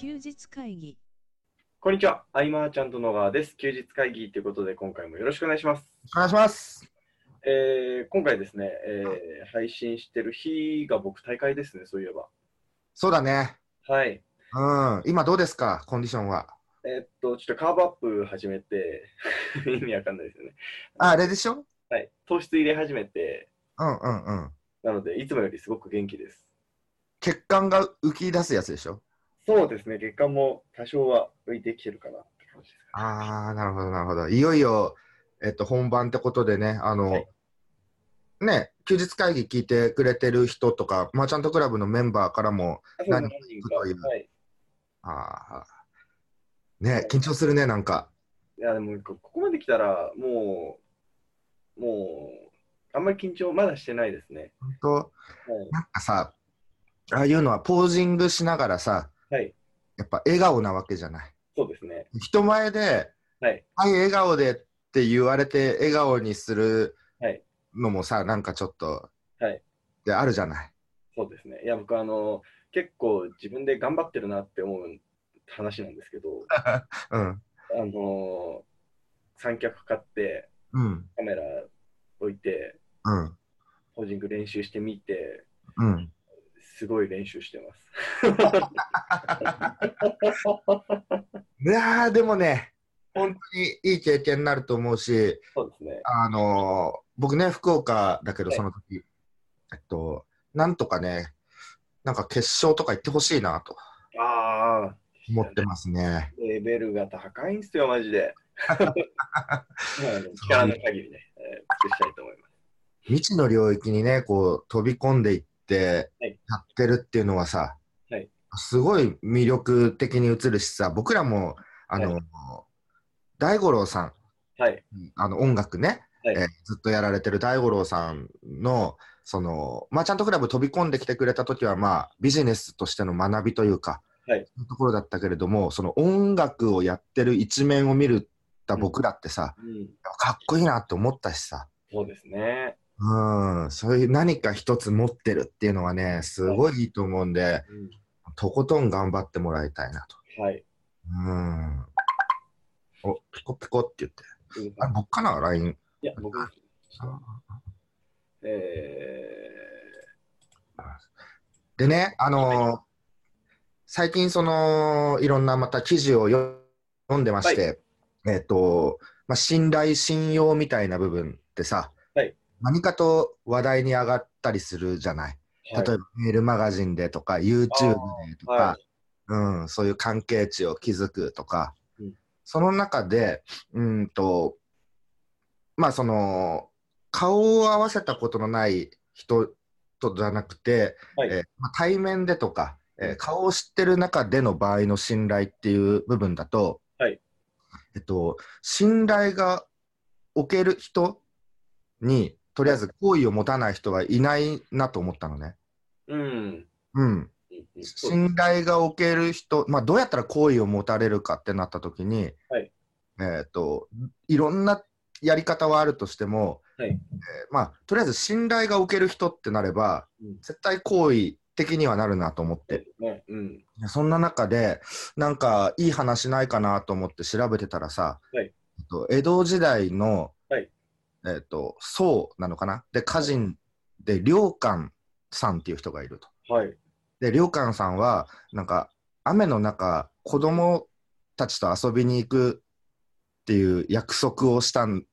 休日会議。 こんにちは。アイマーちゃんと野川です。休日会議ということで、今回もよろしくお願いします。 お願いします。 今回ですね、配信してる日が僕大会ですね、そういえば。 そうだね。 はい。 今どうですか、コンディションは。 ちょっとカーブアップ始めて、意味わかんないですよね。 あれでしょ。 はい。糖質入れ始めて、 うんうんうん。 なので、いつもよりすごく元気です。 血管が浮き出すやつでしょ。 そうですね、血管も多少は浮いてきてるかなって感じですかね。 なるほどなるほど。いよいよ、本番ってことでね、 はい、 休日会議聞いてくれてる人とか、マーチャントクラブのメンバーからも何人かという。 はい。 緊張するね、なんか。 いや、でも、ここまで来たら、あんまり緊張まだしてないですね。 本当、 はい、 なんかさ、ああいうのはポージングしながらさ、 はい、 やっぱ笑顔なわけじゃない。 そうですね。 人前で、 はい、 笑顔でって言われて笑顔にするはい、 のもさ、なんかちょっと、 はい。 であるじゃない。 そうですね。いや、僕、結構自分で頑張ってるなって思う話なんですけど、 うん。 三脚買って、 うん。 カメラ置いて、 うん。 ポージング練習してみて、 うん。 すごい練習してます。 いやでもね、本当にいい経験になると思うし、 そうですね。 僕ね、福岡だけど、 はい、 その時、なんとかね、なんか決勝とか行ってほしいなとああ、 思ってますね。 レベルが高いんですよ、マジで。力の限りね、尽くしたいと思います。 未知の領域にね、こう飛び込んでいってはい、 やってるっていうのはさ、 はい、 すごい魅力的に映るしさ、僕らもはい、 大五郎さん、 はい、 音楽ね、 はい、 ずっとやられてる大五郎さんの、マーチャントクラブ飛び込んできてくれた時は、まあ、ビジネスとしての学びというか、 はい、 そういうところだったけれども、その音楽をやってる一面を見るた僕らってさ、かっこいいなって思ったしさ、 そうですね。 そういう何か一つ持ってるっていうのはね、すごいいいと思うんで、とことん頑張ってもらいたいなと。 はい。 ピコピコって言って。あれ、僕かな ?LINE。 いや、僕です。 でね、最近いろんなまた記事を読んでまして、信頼、信用みたいな部分ってさ、 はい、 何かと話題に上がったりするじゃない。 はい、 例えばメールマガジンでとか、YouTube でとか、そういう関係値を築くとか、その中で、顔を合わせたことのない人とじゃなくて、対面でとか、顔を知ってる中での場合の信頼っていう部分だと、信頼が置ける人に、とりあえず好意を持たない人はいないなと思ったのね。信頼が置ける人、どうやったら好意を持たれるかってなった時に、いろんなやり方はあるとしても、とりあえず信頼が置ける人ってなれば、絶対好意的にはなるなと思って、そんな中でなんかいい話ないかなと思って調べてたらさ、江戸時代の、僧なのかなで、歌人で良寛さんっていう人がいると。で、良寛さんはなんか雨の中子供たちと遊びに行くっていう約束をしたん、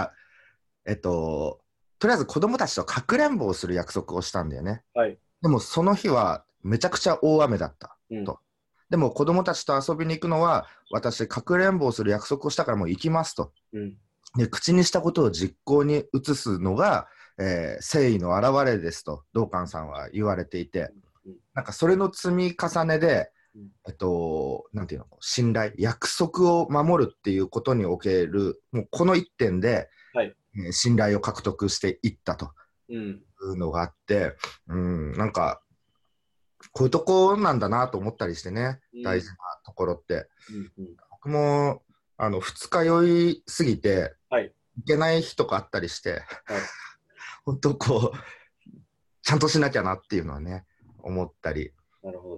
とりあえず子供たちとかくれんぼをする約束をしたんだよね。でもその日はめちゃくちゃ大雨だったと。でも子供たちと遊びに行くのは私かくれんぼをする約束をしたからもう行きますと。で口にしたことを実行に移すのが、誠意の表れですと道灌さんは言われていて、なんかそれの積み重ねで、なんていうの、信頼、約束を守るっていうことにおける、もうこの一点で、信頼を獲得していったというのがあって、なんか、こういうとこなんだなと思ったりしてね、大事なところって。僕も、二日酔いすぎて、いけない日とかあったりして、本当こう、ちゃんとしなきゃなっていうのはね、思ったり。 なるほど。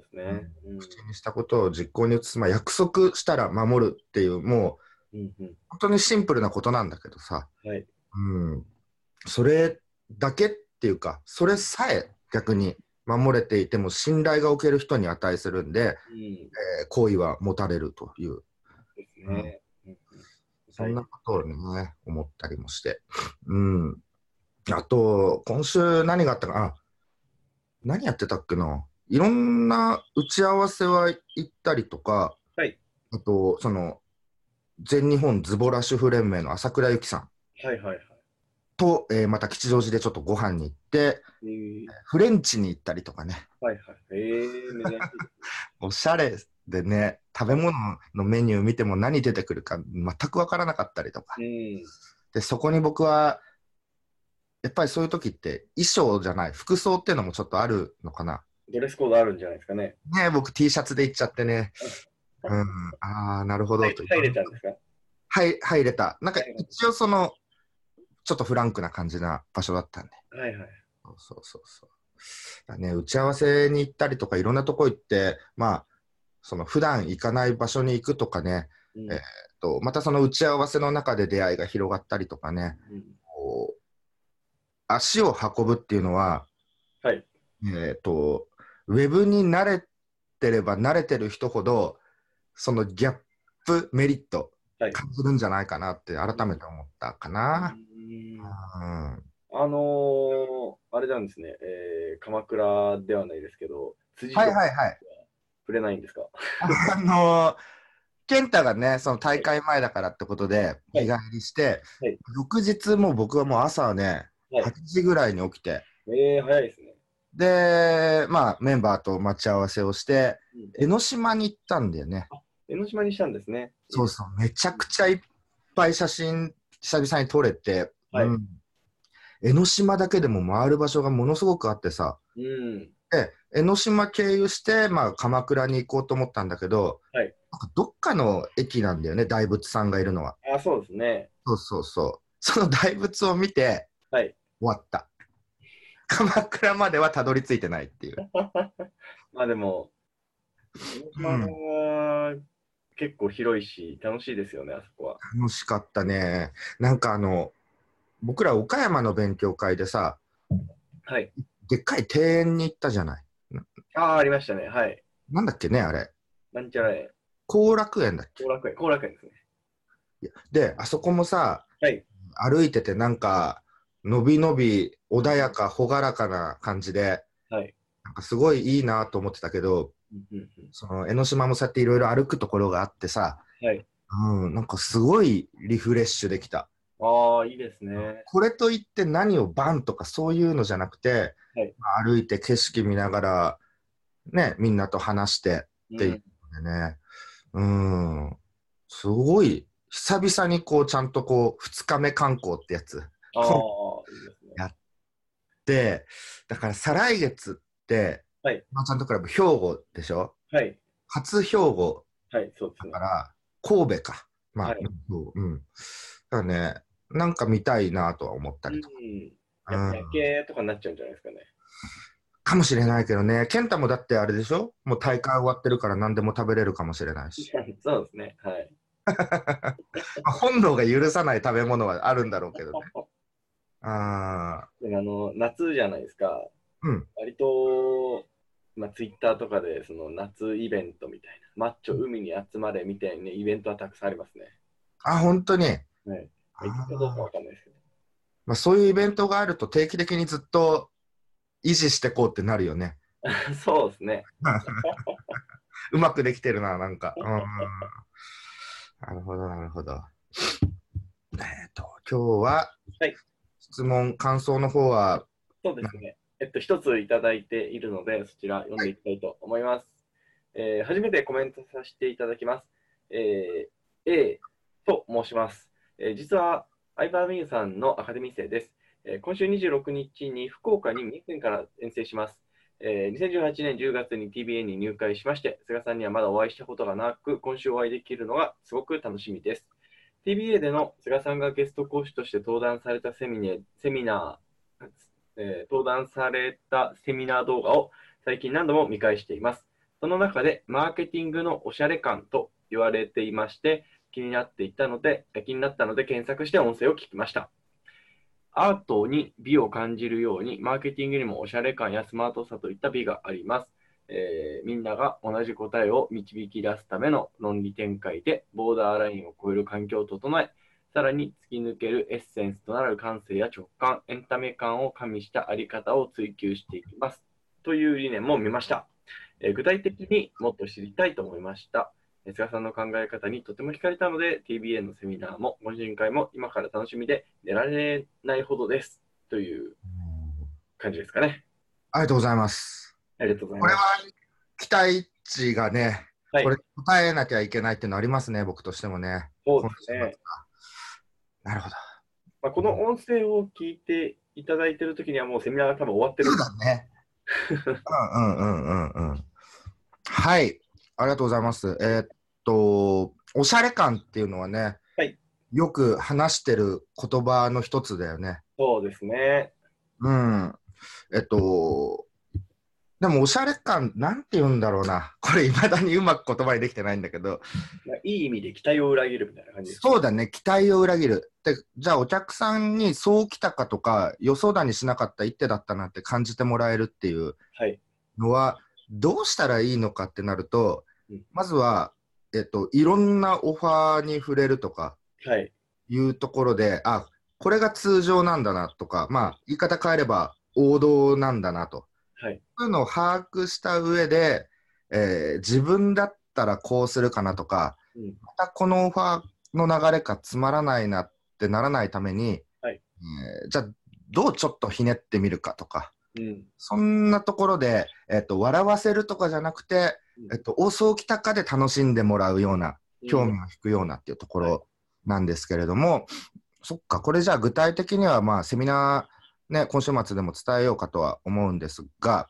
ですね。 口にしたことを実行に移す、約束したら守るっていう、もう、本当にシンプルなことなんだけどさ、 はい、 それだけっていうか、それさえ逆に守れていても信頼がおける人に値するんで、好意は持たれるという。 ですね。 そんなことをね、思ったりもして。あと、今週何があったかな、何やってたっけな。いろんな打ち合わせは行ったりとか、 はい、 あと、全日本ズボラ主婦連盟の朝倉由紀さんと、また吉祥寺でちょっとご飯に行って、フレンチに行ったりとかね。 珍しい。 おしゃれでね、食べ物のメニュー見ても何出てくるか全く分からなかったりとか。で、そこに僕は、やっぱりそういう時って衣装じゃない、服装っていうのもちょっとあるのかな。 ドレスコードあるんじゃないですかね。 ね、僕 T シャツで行っちゃってね。ああ、なるほど。 入れたんですか？ 入れた。なんか一応ちょっとフランクな感じな場所だったんで。そう。だね、打ち合わせに行ったりとかいろんなとこ行って、普段行かない場所に行くとかね、またその打ち合わせの中で出会いが広がったりとかね、足を運ぶっていうのは、ウェブに慣れてれば慣れてる人ほど、そのギャップ、メリット、感じるんじゃないかなって改めて思ったかな。 あれなんですね、鎌倉ではないですけど、辻とか触れないんですか？ 健太がね、その大会前だからってことで、日帰りして、翌日もう僕はもう朝ね、8時ぐらいに起きて、 早いですね。 で、メンバーと待ち合わせをして、江ノ島に行ったんだよね。 江ノ島にしたんですね。 そうそう、めちゃくちゃいっぱい写真、久々に撮れて、江ノ島だけでも回る場所がものすごくあってさ、で、江ノ島経由して、鎌倉に行こうと思ったんだけど、なんかどっかの駅なんだよね、大仏さんがいるのは。 そうですね。 そう。その大仏を見て、終わった。鎌倉まではたどり着いてないっていう。 でも、結構広いし、楽しいですよね、あそこは。 楽しかったね。なんか僕ら岡山の勉強会でさ、でっかい庭園に行ったじゃない。 ありましたね。 なんだっけね、あれ。 なんちゃら園。 後楽園だっけ。 後楽園ですね。 で、あそこもさ、歩いててなんか、のびのび、穏やか、朗らかな感じで、なんかすごいいいなと思ってたけど、その江ノ島もそうやっていろいろ歩くところがあってさ、なんかすごいリフレッシュできた。 いいですね。 これといって何をバンとかそういうのじゃなくて、歩いて景色見ながら、ね、みんなと話してっていうのでね、すごい、久々にちゃんと2日目観光ってやつやって、だから再来月って、ちゃんとクラブ兵庫でしょ？初兵庫だから神戸か。だからね、なんか見たいなとは思ったりとか。 夜景とかになっちゃうんじゃないですかね。 かもしれないけどね、健太もだってあれでしょ？もう大会終わってるから何でも食べれるかもしれないし。 そうですね。 本能が許さない食べ物はあるんだろうけどね。 夏じゃないですか。割と、ツイッターとかでその夏イベントみたいな、マッチョ海に集まれみたいな、イベントはたくさんありますね。 本当に。 行くかどうかわかんないですけど。そういうイベントがあると定期的にずっと維持してこうってなるよね。 そうですね。 うまくできてるな、なんか。なるほど。今日は、質問、感想の方は。 そうですね。一ついただいているので、そちら読んでいきたいと思います。初めてコメントさせていただきます。A と申します。実は、アイバーミューさんのアカデミー生です。今週26日に福岡に三重県から遠征します。2018年10月に TBA に入会しまして、菅さんにはまだお会いしたことがなく、今週お会いできるのがすごく楽しみです。TBA での菅さんがゲスト講師として登壇されたセミナー動画を最近何度も見返しています。 その中でマーケティングのおしゃれ感と言われていまして、気になったので検索して音声を聞きました。アートに美を感じるように、マーケティングにもおしゃれ感やスマートさといった美があります。みんなが同じ答えを導き出すための論理展開で、ボーダーラインを超える環境を整え、さらに突き抜けるエッセンスとなる感性や直感、エンタメ感を加味したあり方を追求していきます。という理念も見ました。具体的にもっと知りたいと思いました。菅さんの考え方にとても惹かれたので、TBA のセミナーも懇親会も今から楽しみで寝られないほどです。という感じですかね。 ありがとうございます。 ありがとうございます。 これは期待値がね、 はい、 これ答えなきゃいけないっていうのありますね、僕としてもね。 そうですね。 なるほど。 まあ、この音声を聞いていただいているときにはもうセミナーが多分終わってる。 そうだね。はい、ありがとうございます。おしゃれ感っていうのはね、 はい、 よく話してる言葉の一つだよね。 そうですね。 でもおしゃれ感、なんて言うんだろうな。これ、いまだにうまく言葉にできてないんだけど。 いい意味で期待を裏切るみたいな感じです。 そうだね、期待を裏切る。で、じゃあお客さんにそう来たかとか、予想だにしなかった一手だったなって感じてもらえるっていうのは、どうしたらいいのかってなると、まずは、いろんなオファーに触れるとか、いうところで、あ、これが通常なんだなとか、まあ、言い方変えれば王道なんだなと。そういうのを把握した上で、自分だったらこうするかなとか、またこのオファーの流れかつまらないなってならないために、じゃあどうちょっとひねってみるかとか、そんなところで、笑わせるとかじゃなくて、そうきたかで楽しんでもらうような、興味を引くようなっていうところなんですけれども、そっか、これじゃあ具体的にはまあセミナーね、今週末でも伝えようかとは思うんですが、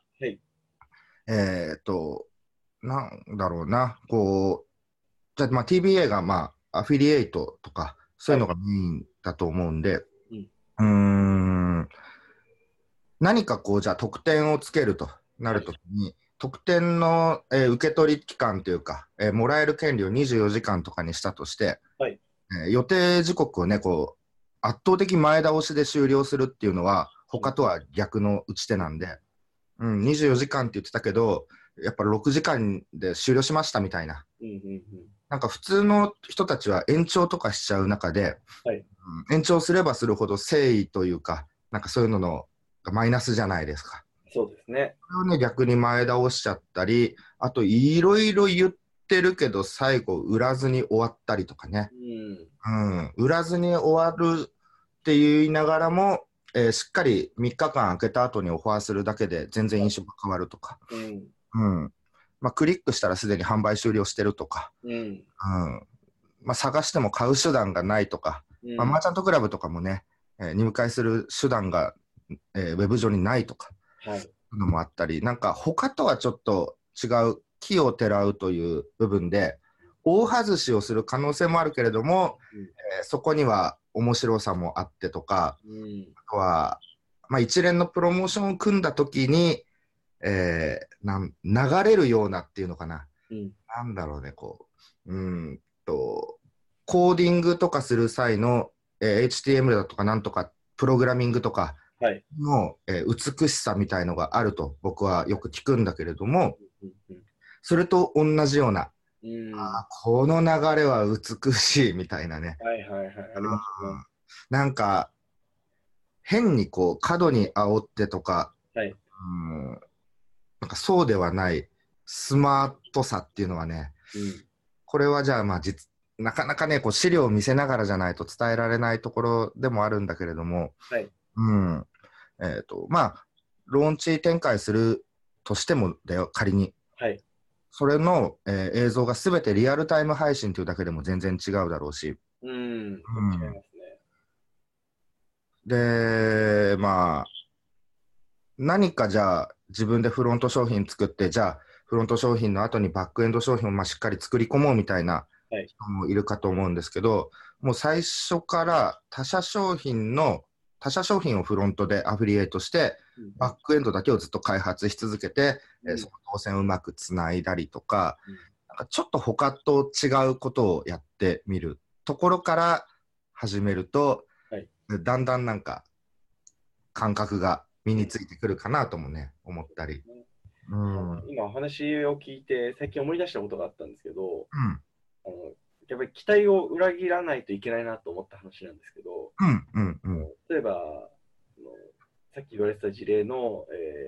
なんだろうな、こう、じゃあ、まあ、TBA が、まあ、アフィリエイトとか、そういうのがメインだと思うんで、何かこう、じゃあ、特典をつけるとなるときに、特典の、受け取り期間というか、もらえる権利を24時間とかにしたとして、予定時刻をね、こう、圧倒的前倒しで終了するっていうのは、他とは逆の打ち手なんで、24時間って言ってたけど、やっぱ6時間で終了しましたみたいな。なんか普通の人たちは延長とかしちゃう中で、延長すればするほど誠意というか、なんかそういうののマイナスじゃないですか。 そうですね。 それをね、逆に前倒しちゃったり、あといろいろ言ってるけど、最後売らずに終わったりとかね。売らずに終わるって言いながらも、しっかり3日間空けた後にオファーするだけで全然印象が変わるとか、まあ、クリックしたらすでに販売終了してるとか、まあ、探しても買う手段がないとか、まあ、マーチャントクラブとかもね、入会する手段が、ウェブ上にないとか、のもあったり、なんか他とはちょっと違う奇をてらうという部分で、大外しをする可能性もあるけれども、そこには面白さもあってとか、あとは、まあ、一連のプロモーションを組んだ時に、流れるようなっていうのかな、なんだろうね、こう、コーディングとかする際の、HTML だとかなんとかプログラミングとかの、美しさみたいのがあると僕はよく聞くんだけれども、それと同じような、この流れは美しいみたいなね。なんか変にこう過度に煽ってとか、なんかそうではないスマートさっていうのはね、これはじゃあまあなかなかねこう資料を見せながらじゃないと伝えられないところでもあるんだけれども、まあローンチ展開するとしてもだよ仮に、それの、映像が全てリアルタイム配信というだけでも全然違うだろうし、でまあ何かじゃあ自分でフロント商品作って、じゃあフロント商品の後にバックエンド商品をまあしっかり作り込もうみたいな人もいるかと思うんですけど、もう最初から他社商品の他社商品をフロントでアフィリエイトして、バックエンドだけをずっと開発し続けて、その動線をうまくつないだりとか、なんかちょっと他と違うことをやってみるところから始めると、だんだんなんか感覚が身についてくるかなともね、思ったり。 今お話を聞いて最近思い出したことがあったんですけど、やっぱり期待を裏切らないといけないなと思った話なんですけど、例えばさっき言われてた事例の、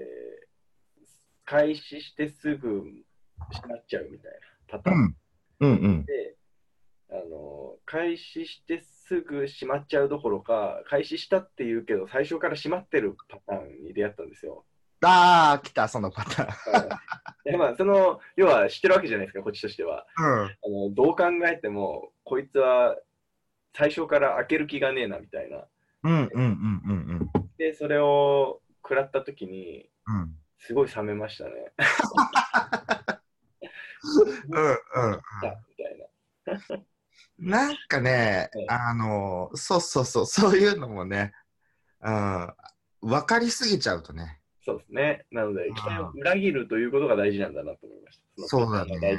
開始してすぐ閉まっちゃうみたいなパターンで、開始してすぐ閉まっちゃうどころか、開始したっていうけど最初から閉まってるパターンに出会ったんですよ。 ああ、来た、そのパターン。 まあ、要は知ってるわけじゃないですか、こっちとしては。どう考えても、こいつは最初から開ける気がねえな、みたいな。で、それを食らったときに、すごい冷めましたね。みたいな。なんかね、そういうのもね、分かりすぎちゃうとね。 そうですね。なので、期待を裏切るということが大事なんだなと思いました。 そうだね。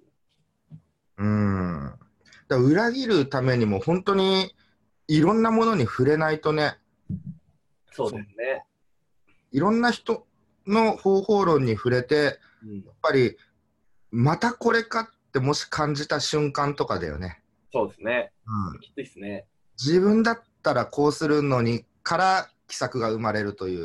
だ裏切るためにも本当にいろんなものに触れないとね。 そうですね。 いろんな人の方法論に触れて、やっぱりまたこれかってもし感じた瞬間とかだよね。 そうですね。きついですね。 自分だったらこうするのにから奇策が生まれるという。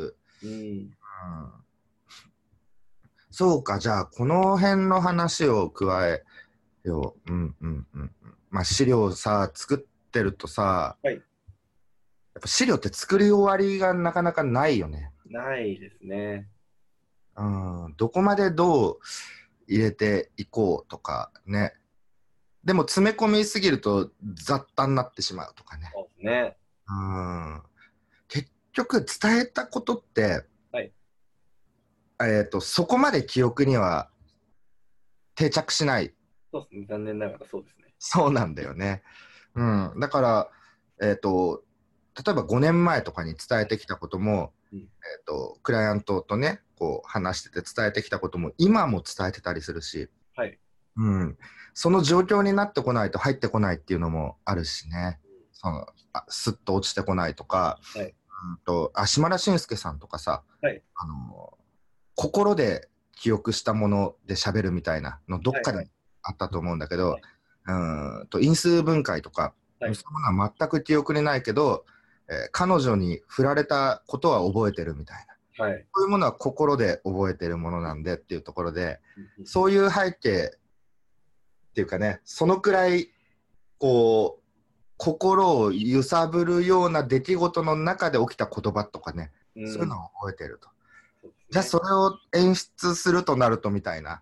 そうか、じゃあこの辺の話を加えよう。まあ資料さ、作ってるとさ、やっぱ資料って作り終わりがなかなかないよね。 ないですね。 どこまでどう入れていこうとかね。でも詰め込みすぎると雑多になってしまうとかね。 そうですね。 結局伝えたことって、そこまで記憶には定着しない。 そうですね。残念ながらそうですね。 そうなんだよね。だから、例えば5年前とかに伝えてきたことも、クライアントとね、こう話してて伝えてきたことも今も伝えてたりするし、その状況になってこないと入ってこないっていうのもあるしね、スッと落ちてこないとか、島田紳介さんとかさ、心で記憶したもので喋るみたいなのどっかであったと思うんだけど、因数分解とか、そういうものは全く記憶にないけど、彼女に振られたことは覚えてるみたいな、そういうものは心で覚えてるものなんでっていうところで、そういう背景っていうかね、そのくらいこう心を揺さぶるような出来事の中で起きた言葉とかね、そういうのを覚えてると。じゃあそれを演出するとなるとみたいな。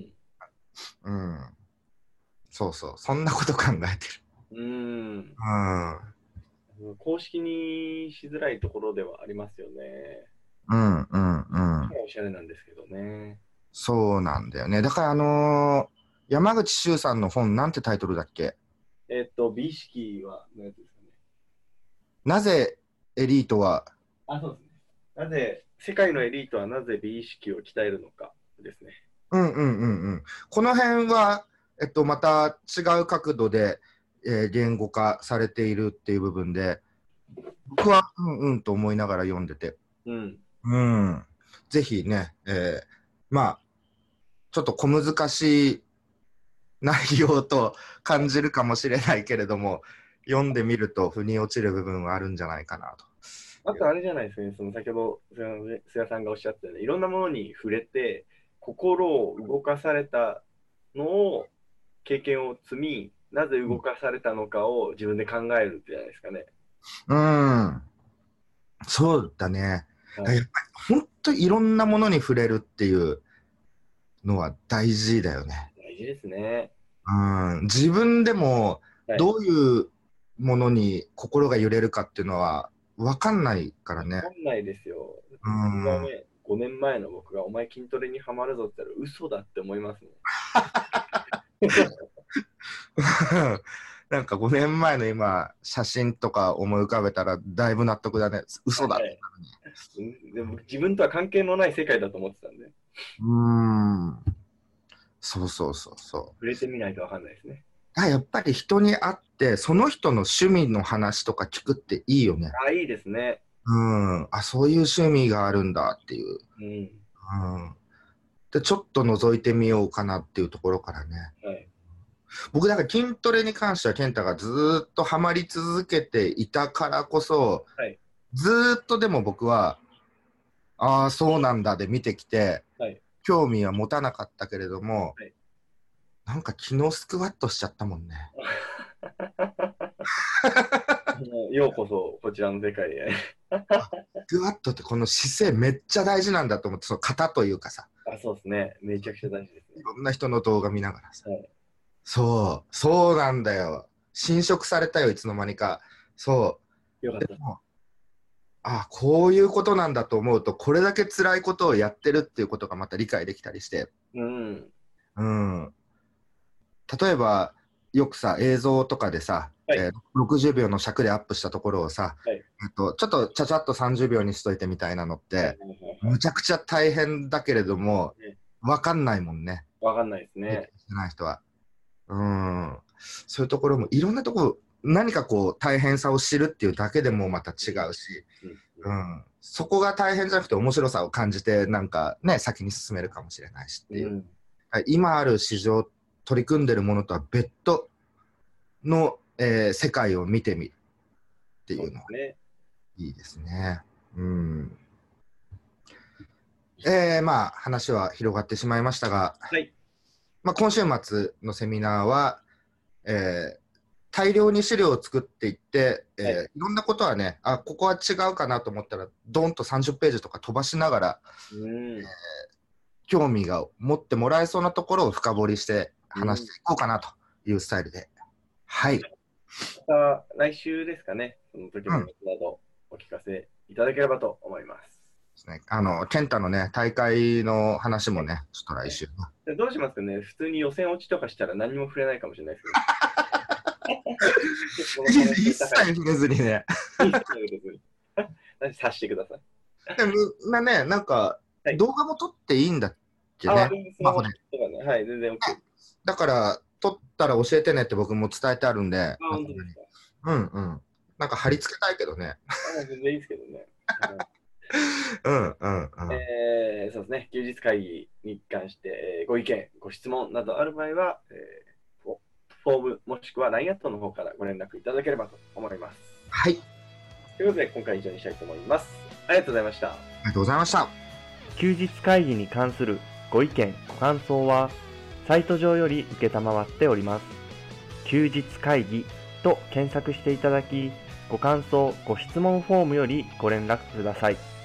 そうそう、そんなこと考えてる。 公式にしづらいところではありますよね。おしゃれなんですけどね。 そうなんだよね。だから山口周さんの本、なんてタイトルだっけ？ 美意識は何やつですかね。 なぜエリートは、 そうですね。なぜ、世界のエリートはなぜ美意識を鍛えるのかですね。 この辺は、また違う角度で、言語化されているっていう部分で、僕はと思いながら読んでて、ぜひね、まあ、ちょっと小難しい内容と感じるかもしれないけれども、読んでみると腑に落ちる部分はあるんじゃないかなと。 あとあれじゃないですね、先ほど須谷さんがおっしゃったように、いろんなものに触れて、心を動かされたのを、経験を積み、なぜ動かされたのかを自分で考えるじゃないですかね。 そうだね。やっぱり本当にいろんなものに触れるっていうのは大事だよね。 大事ですね。 自分でもどういうものに心が揺れるかっていうのは分かんないからね。 分かんないですよ。僕はね、5年前の僕がお前筋トレにはまるぞって言ったら嘘だって思いますもん。 なんか5年前の今、写真とか思い浮かべたらだいぶ納得だね。嘘だって、ね。 でも自分とは関係のない世界だと思ってたんで。 そうそう。触れてみないとわかんないですね。 やっぱり人に会って、その人の趣味の話とか聞くっていいよね。 いいですね。 そういう趣味があるんだっていう。で、ちょっと覗いてみようかなっていうところからね。僕、だから筋トレに関しては、健太がずっとハマり続けていたからこそ、ずっとでも僕は、ああ、そうなんだで見てきて、興味は持たなかったけれども、なんか昨日スクワットしちゃったもんね。 ようこそこちらの世界へ。 スクワットってこの姿勢めっちゃ大事なんだと思って、その型というかさ。 そうですね。めちゃくちゃ大事ですね。 いろんな人の動画見ながらさ。そうなんだよ。侵食されたよ、いつの間にか。そう。 よかった。 こういうことなんだと思うと、これだけ辛いことをやってるっていうことがまた理解できたりして。例えば、よくさ、映像とかでさ、60秒の尺でアップしたところをさ、ちょっとちゃちゃっと30秒にしといてみたいなのって、むちゃくちゃ大変だけれども、わかんないもんね。 わかんないですね。 してない人は。そういうところも、いろんなところ、何かこう、大変さを知るっていうだけでもまた違うし、そこが大変じゃなくて面白さを感じて、なんかね、先に進めるかもしれないしっていう。今ある市場、取り組んでるものとは別途の、世界を見てみるっていうのは、いいですね。まあ、話は広がってしまいましたが、今週末のセミナーは、大量に資料を作っていって、いろんなことはね、ここは違うかなと思ったら、ドンと30ページとか飛ばしながら、興味が持ってもらえそうなところを深掘りして話していこうかなというスタイルで。 また来週ですかね、その時のことなどお聞かせいただければと思います。 健太のね、大会の話もね、ちょっと来週。 どうしますかね、普通に予選落ちとかしたら何も触れないかもしれないですけど。一切触れずにね。 察してください。 みんなね、なんか、動画も撮っていいんだっけね。 全然 OK。 だから、撮ったら教えてねって僕も伝えてあるんで。なんか貼り付けたいけどね。 全然いいですけどね。そうですね。休日会議に関してご意見、ご質問などある場合は、フォームもしくは LINE アットの方からご連絡いただければと思います。ということで、今回以上にしたいと思います。ありがとうございました。 ありがとうございました。 休日会議に関するご意見、ご感想は、サイト上より受けたまわっております。休日会議と検索していただき、ご感想、ご質問フォームよりご連絡ください。